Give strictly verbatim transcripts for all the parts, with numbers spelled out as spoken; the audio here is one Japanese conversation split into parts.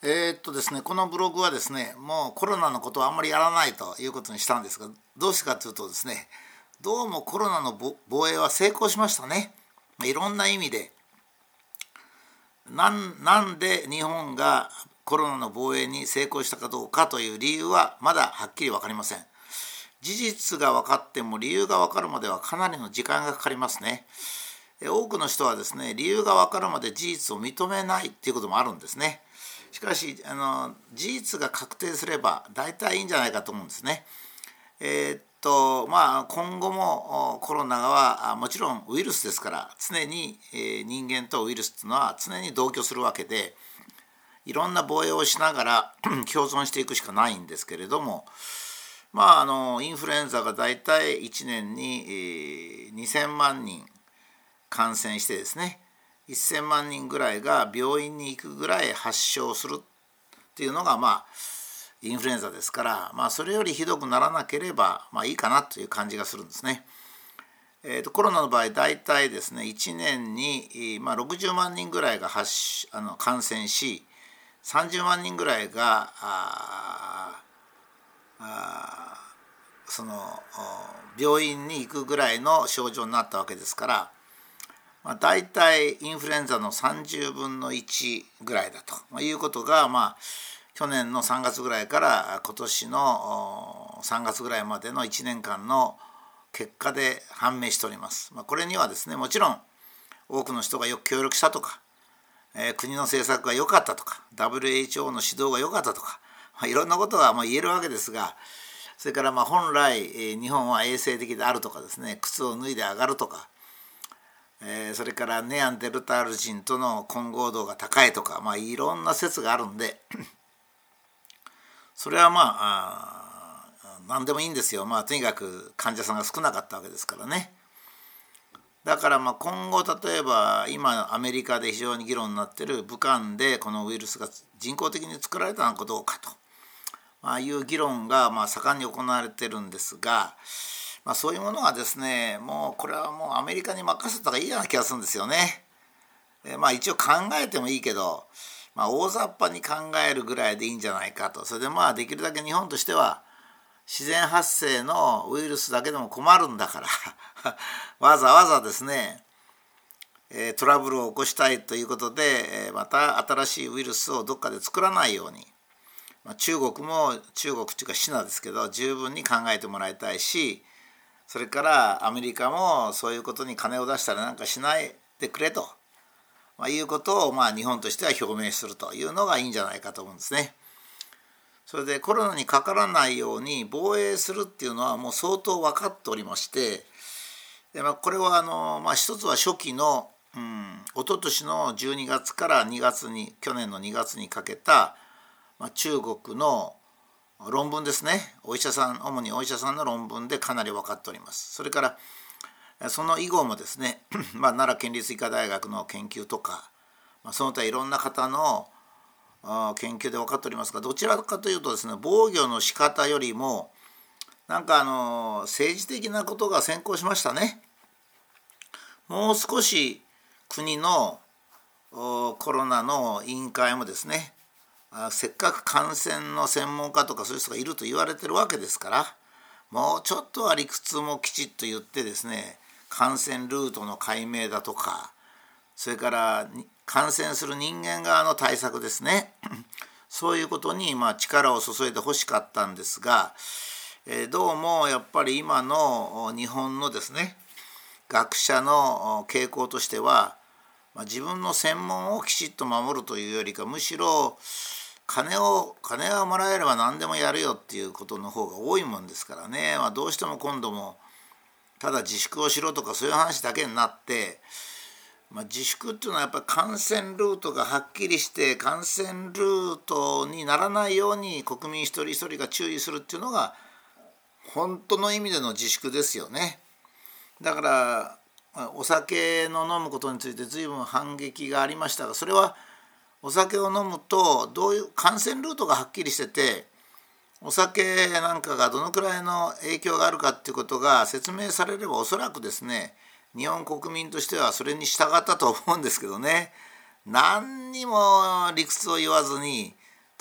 えーっとですね、このブログはですね、もうコロナのことはあんまりやらないということにしたんですが、どうしてかというとですね、どうもコロナの防衛は成功しましたね。いろんな意味で。なん、なんで日本がコロナの防衛に成功したかどうかという理由はまだはっきり分かりません。事実が分かっても理由が分かるまではかなりの時間がかかりますね。多くの人はですね、理由が分かるまで事実を認めないっていうこともあるんですね。しかしあの事実が確定すれば大体いいんじゃないかと思うんですね。えー、っとまあ今後もコロナはもちろんウイルスですから常に、えー、人間とウイルスというのは常に同居するわけで、いろんな防衛をしながら共存していくしかないんですけれども、まああのインフルエンザが大体いちねんに、えー、にせんまんにん感染してですね、せんまんにんぐらいが病院に行くぐらい発症するっていうのがまあインフルエンザですから、まあ、それよりひどくならなければまあいいかなという感じがするんですね。えー、とコロナの場合大体ですねいちねんに、まあ、ろくじゅうまんにんぐらいが発あの感染し、さんじゅうまんにんぐらいがああその病院に行くぐらいの症状になったわけですから、まあ、大体インフルエンザのさんじゅうぶんのいちぐらいだということが、まあ、去年のさんがつぐらいから今年のさんがつぐらいまでのいちねんかんの結果で判明しております。まあ、これにはですね、もちろん多くの人がよく協力したとか、えー、国の政策が良かったとか、 ダブリューエイチオー の指導が良かったとか、まあ、いろんなことがまあ言えるわけですが、それからまあ本来、えー、日本は衛生的であるとかですね、靴を脱いで上がるとか、えー、それからネアンデルタール人との混合度が高いとか、まあ、いろんな説があるんでそれはまああ何でもいいんですよ。まあとにかく患者さんが少なかったわけですからね。だからまあ今後例えば今アメリカで非常に議論になっている武漢でこのウイルスが人工的に作られたのかどうかと、まあ、いう議論がまあ盛んに行われてるんですが、まあ、そういうものはですね、もうこれはもうアメリカに任せた方がいいような気がするんですよね。えまあ一応考えてもいいけど、まあ、大雑把に考えるぐらいでいいんじゃないかと。それでまあできるだけ日本としては自然発生のウイルスだけでも困るんだからわざわざですね、えトラブルを起こしたいということで、えまた新しいウイルスをどっかで作らないように、まあ、中国も中国というかシナですけど十分に考えてもらいたいし、それからアメリカもそういうことに金を出したらなんかしないでくれと、まあ、いうことをまあ日本としては表明するというのがいいんじゃないかと思うんですね。それでコロナにかからないように防衛するっていうのはもう相当分かっておりまして、で、まあ、これはあの、まあ、一つは初期の、うん、一昨年のじゅうにがつからにがつに去年のにがつにかけた、まあ、中国の論文ですね。お医者さん、主にお医者さんの論文でかなり分かっております。それからその以後もですね、まあ、奈良県立医科大学の研究とか、まあ、その他いろんな方の研究で分かっておりますが、どちらかというとですね、防御の仕方よりもなんかあの政治的なことが先行しましたね。もう少し国のコロナの委員会もですね、せっかく感染の専門家とかそういう人がいると言われてるわけですから、もうちょっとは理屈もきちっと言ってですね、感染ルートの解明だとか、それから感染する人間側の対策ですねそういうことにまあ力を注いでほしかったんですが、えー、どうもやっぱり今の日本のですね学者の傾向としては、まあ、自分の専門をきちっと守るというよりか、むしろ金を金がもらえれば何でもやるよっていうことの方が多いもんですからね、まあ、どうしても今度もただ自粛をしろとかそういう話だけになって、まあ、自粛っていうのはやっぱり感染ルートがはっきりして感染ルートにならないように国民一人一人が注意するっていうのが本当の意味での自粛ですよね。だからお酒の飲むことについて随分反撃がありましたが、それはお酒を飲むとどういう感染ルートがはっきりしてて、お酒なんかがどのくらいの影響があるかっていうことが説明されれば、おそらくですね日本国民としてはそれに従ったと思うんですけどね。何にも理屈を言わずに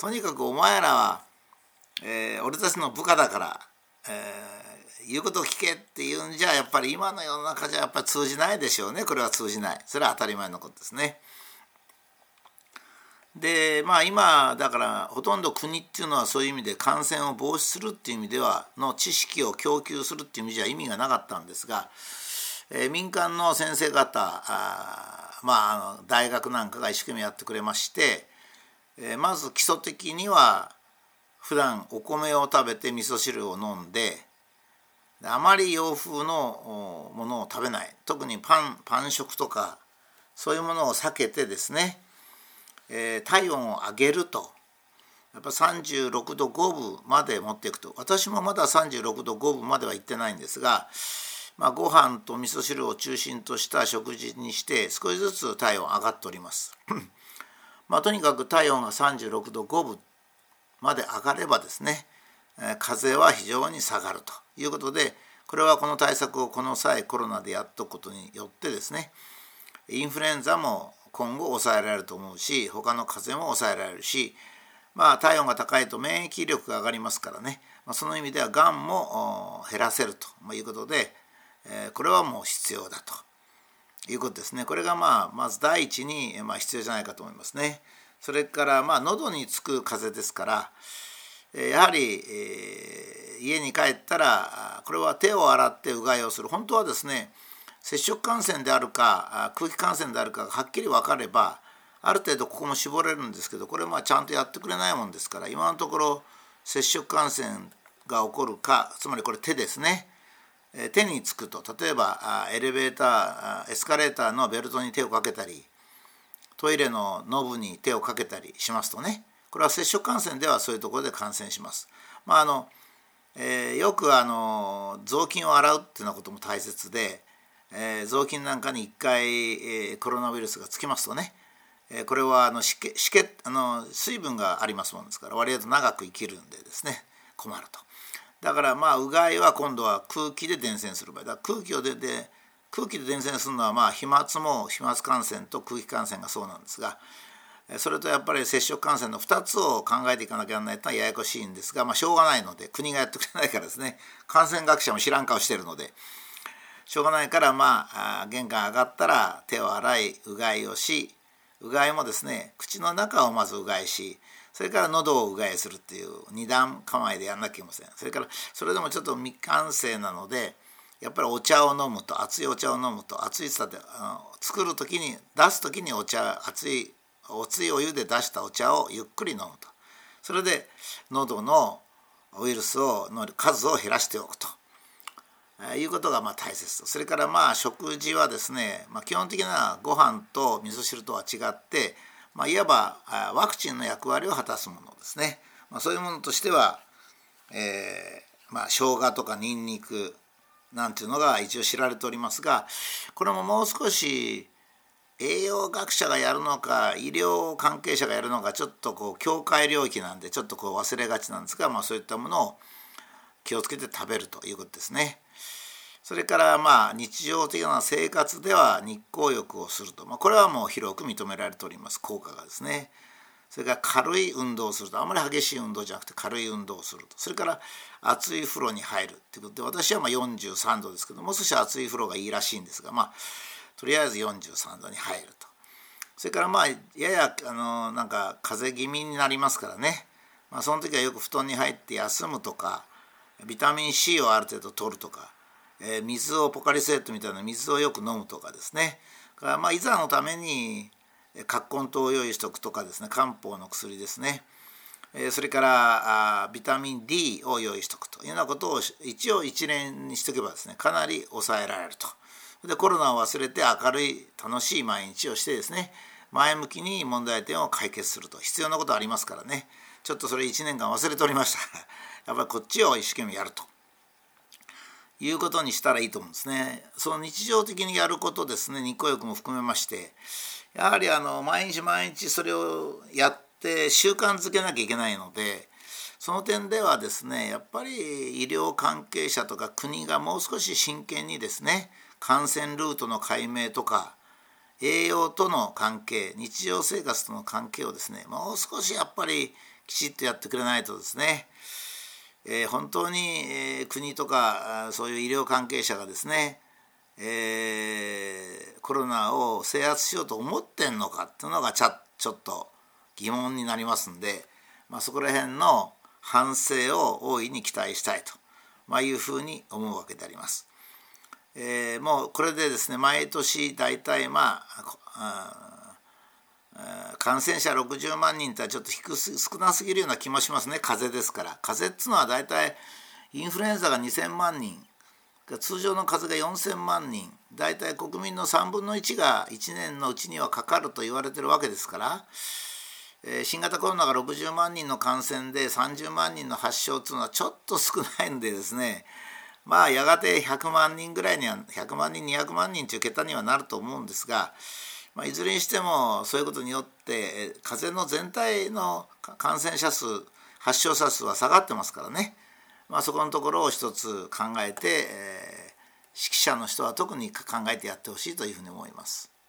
とにかくお前らは、えー、俺たちの部下だから、えー、言うことを聞けっていうんじゃやっぱり今の世の中じゃやっぱり通じないでしょうね。これは通じない。それは当たり前のことですね。でまあ今だからほとんど国っていうのはそういう意味で感染を防止するっていう意味ではの知識を供給するっていう意味じゃ意味がなかったんですが、えー、民間の先生方あまああの大学なんかが一生懸命やってくれまして、えー、まず基礎的には普段お米を食べて味噌汁を飲んで、あまり洋風のものを食べない、特にパン、パン食とかそういうものを避けてですね、えー、体温を上げると、やっぱさんじゅうろくどごぶまで持っていくと。私もまださんじゅうろくどごぶまでは行ってないんですが、まあ、ご飯と味噌汁を中心とした食事にして少しずつ体温上がっておりますまあとにかく体温がさんじゅうろくどごぶまで上がればですね、えー、風邪は非常に下がるということで、これはこの対策をこの際コロナでやっとくことによってですね、インフルエンザも今後抑えられると思うし、他の風邪も抑えられるし、まあ体温が高いと免疫力が上がりますからね、まあ、その意味ではがんも減らせるということで、えー、これはもう必要だということですね。これがまあまず第一にまあ必要じゃないかと思いますね。それからまあ喉につく風邪ですから、やはり、えー、家に帰ったらこれは手を洗ってうがいをする。本当はですね、接触感染であるか空気感染であるかがはっきり分かればある程度ここも絞れるんですけど、これまあちゃんとやってくれないもんですから、今のところ接触感染が起こるか、つまりこれ手ですね、手につくと、例えばエレベーターエスカレーターのベルトに手をかけたりトイレのノブに手をかけたりしますとね、これは接触感染ではそういうところで感染します。まああのえー、よくあの雑巾を洗うっていうようなことも大切で、えー、雑巾なんかにいっかい、えー、コロナウイルスがつきますとね、えー、これはあの湿気、湿気あの水分がありますもんですから、割合と長く生きるんでですね困ると。だからまあうがいは今度は空気で伝染する場合だ。空気をでで空気で伝染するのはまあ飛沫も飛沫感染と空気感染がそうなんですが、それとやっぱり接触感染のふたつを考えていかなきゃならないというのはややこしいんですが、まあしょうがないので、国がやってくれないからですね、感染学者も知らん顔してるのでしょうがないから、まあ玄関上がったら手を洗いうがいをし、うがいもですね口の中をまずうがいし、それから喉をうがいするっていう二段構えでやんなきゃいけません。それからそれでもちょっと未完成なので、やっぱりお茶を飲むと、熱いお茶を飲むと、熱いつってあの作る時に出す時にお茶、熱いおついお湯で出したお茶をゆっくり飲むと、それで喉のウイルスをの数を減らしておくということがまあ大切と。それからまあ食事はですね、まあ、基本的なご飯と味噌汁とは違って、まあ、いわばワクチンの役割を果たすものですね。まあ、そういうものとしては、えー、まあ生姜とかニンニクなんていうのが一応知られておりますが、これももう少し栄養学者がやるのか医療関係者がやるのか、ちょっとこう境界領域なんでちょっとこう忘れがちなんですが、まあ、そういったものを気をつけて食べるということですね。それからまあ日常的な生活では日光浴をすると、まあ、これはもう広く認められております、効果がですね。それから軽い運動をすると、あまり激しい運動じゃなくて軽い運動をすると。それから熱い風呂に入るということで、私はまあよんじゅうさんどですけど、もう少し熱い風呂がいいらしいんですが、まあとりあえずよんじゅうさんどに入ると。それからまあややあのなんか風邪気味になりますからね、まあ、その時はよく布団に入って休むとか、ビタミン C をある程度取るとか、えー、水をポカリスエットみたいな水をよく飲むとかですね。からまあいざのために葛根湯を用意しておくとかですね、漢方の薬ですね、えー、それからあビタミン D を用意しておくというようなことを一応一連にしておけばですね、かなり抑えられると。でコロナを忘れて明るい楽しい毎日をしてですね、前向きに問題点を解決すると。必要なことありますからね、ちょっとそれいちねんかん忘れておりましたやっぱりこっちを一生懸命やるということにしたらいいと思うんですね。その日常的にやることですね、日光浴も含めまして、やはりあの毎日毎日それをやって習慣づけなきゃいけないので、その点ではですね、やっぱり医療関係者とか国がもう少し真剣にですね、感染ルートの解明とか栄養との関係、日常生活との関係をですね、もう少しやっぱりきちっとやってくれないとですね、えー、本当に、えー、国とかそういう医療関係者がですね、えー、コロナを制圧しようと思ってんのかっていうのがちょちょっと疑問になりますんで、まあ、そこら辺の反省を大いに期待したいと、まあ、いうふうに思うわけであります。えー、もうこれでですね、毎年大体まあ感染者ろくじゅうまんにんってちょっと低す少なすぎるような気もしますね。風邪ですから。風邪っていうのは大体インフルエンザがにせんまんにん、通常の風邪がよんせんまんにん、大体国民のさんぶんのいちがいちねんのうちにはかかると言われてるわけですから、えー、新型コロナがろくじゅうまんにんの感染でさんじゅうまんにんの発症っていうのはちょっと少ないんでですね、まあやがてひゃくまんにんぐらいにはひゃくまんにんにひゃくまんにんという桁にはなると思うんですが、まあ、いずれにしてもそういうことによって風邪の全体の感染者数発症者数は下がってますからね、まあ、そこのところを一つ考えて、えー、識者の人は特に考えてやってほしいというふうに思います。